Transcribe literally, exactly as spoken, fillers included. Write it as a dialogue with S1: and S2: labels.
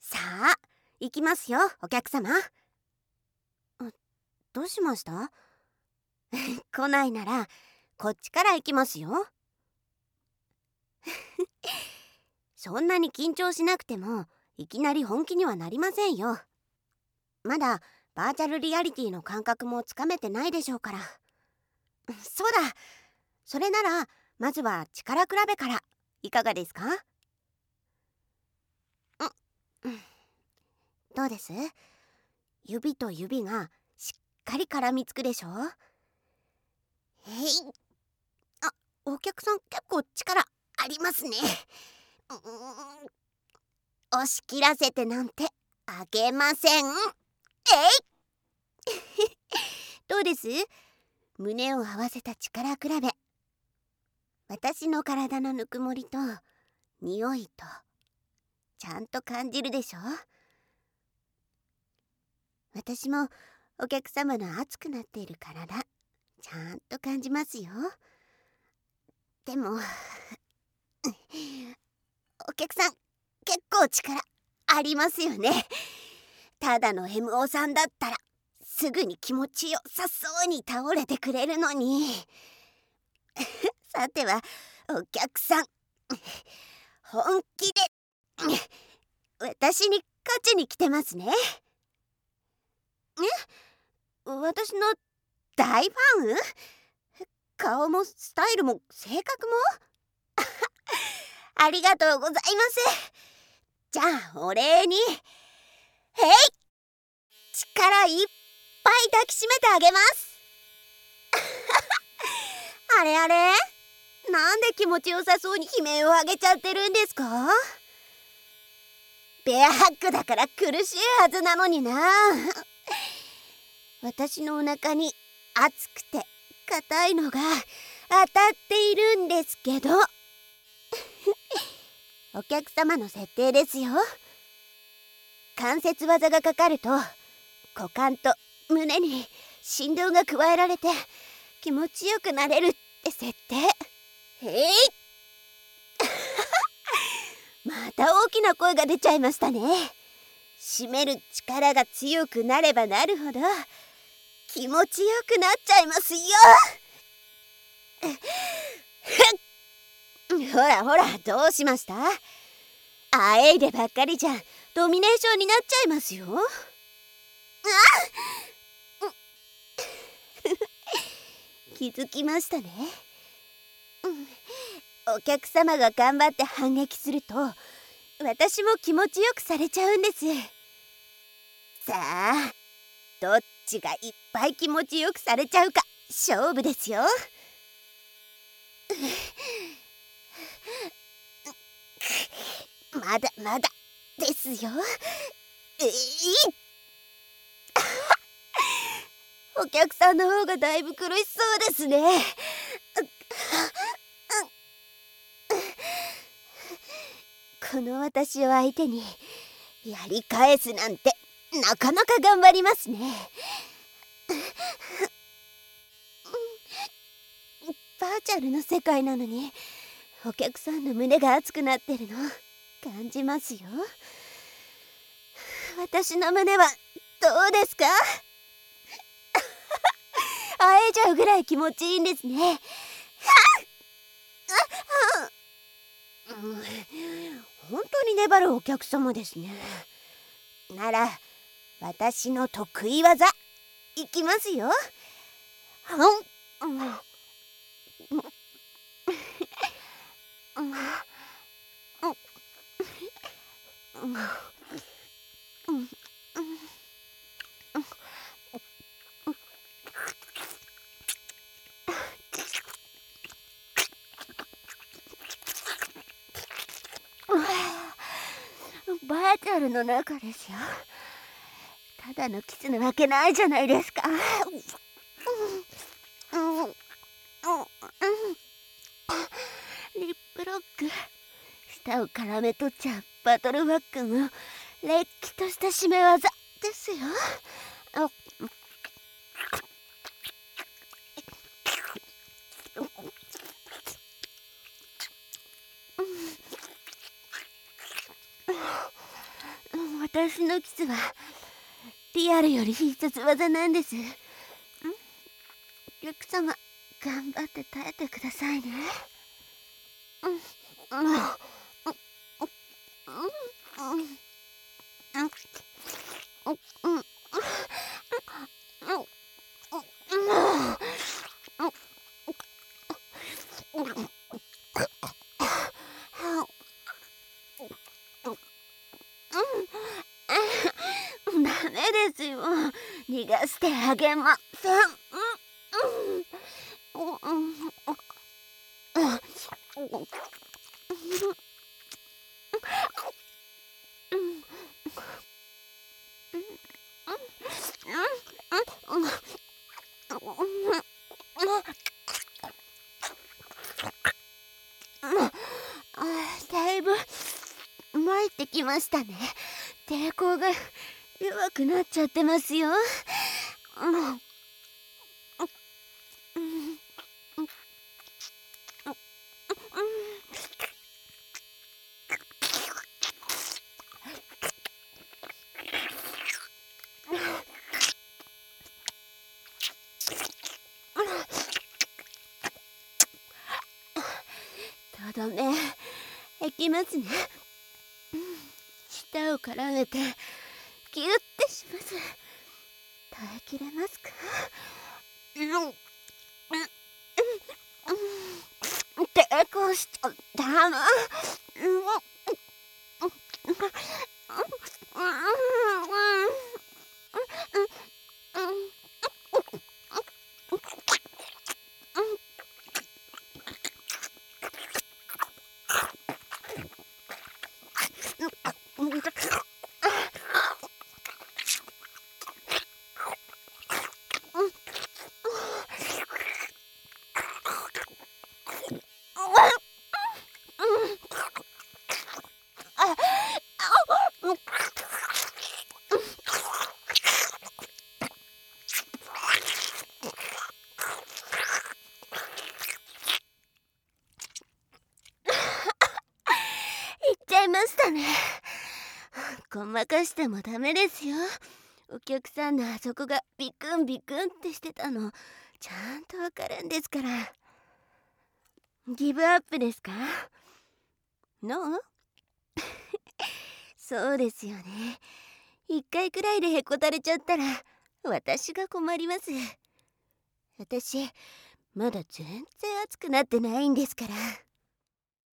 S1: さあ行きますよお客様。どうしました？来ないならこっちから行きますよ。そんなに緊張しなくてもいきなり本気にはなりませんよ。まだバーチャルリアリティの感覚もつかめてないでしょうから。そうだ、それならまずは力比べからいかがですか？うん、どうです？指と指がしっかり絡みつくでしょ？えい、あ、お客さん結構力ありますね。うーん、押し切らせてなんてあげません。えいどうです？胸を合わせた力比べ。私の体のぬくもりと匂いとちゃんと感じるでしょ？私もお客様の熱くなっている体ちゃんと感じますよ。でもお客さん結構力ありますよね。ただの エムオー さんだったらすぐに気持ちよさそうに倒れてくれるのに。さてはお客さん、本気で私に勝ちに来てますね。え、私の大ファン？顔もスタイルも性格もありがとうございます。じゃあお礼に、へい、力いっぱい抱きしめてあげます。あれあれ、なんで気持ちよさそうに悲鳴を上げちゃってるんですか？ベアハッグだから苦しいはずなのにな。私のお腹に熱くて硬いのが当たっているんですけどお客様の設定ですよ。関節技がかかると股間と胸に振動が加えられて気持ちよくなれるって設定。へいまた大きな声が出ちゃいましたね。締める力が強くなればなるほど気持ちよくなっちゃいますよ。ほらほら、どうしました？あえいでばっかりじゃドミネーションになっちゃいますよ。気づきましたね。お客様が頑張って反撃すると私も気持ちよくされちゃうんです。さあどっちがいっぱい気持ちよくされちゃうか勝負ですよ。まだまだですよ。えいお客さんの方がだいぶ苦しそうですね。この私を相手にやり返すなんてなかなか頑張りますね。バーチャルの世界なのにお客さんの胸が熱くなってるの感じますよ。私の胸はどうですか？あえちゃうぐらい気持ちいいんですね。本当に粘るお客様ですね。なら私の得意技いきますよ。バーチャルの中ですよ。ただのキスなわけないじゃないですか。リップロック、舌を絡め取っちゃうバトルワックンのれっきとした締め技ですよ。 私のキスはリアルより必殺技なんです。んお客様、頑張って耐えてくださいね。うんうんうんうんうんうんダメですよ。逃がしてあげません。だいぶ参ってきましたね。抵抗が弱くなっちゃってますよ。とどめいきますね。舌を絡めてギュッてします。耐えきれますか？抵抗しちゃダメ。いましたね。ごまかしてもダメですよ。お客さんのあそこがビクンビクンってしてたのちゃんとわかるんですから。ギブアップですか？ノー？そうですよね。一回くらいでへこたれちゃったら私が困ります。私まだ全然熱くなってないんですから。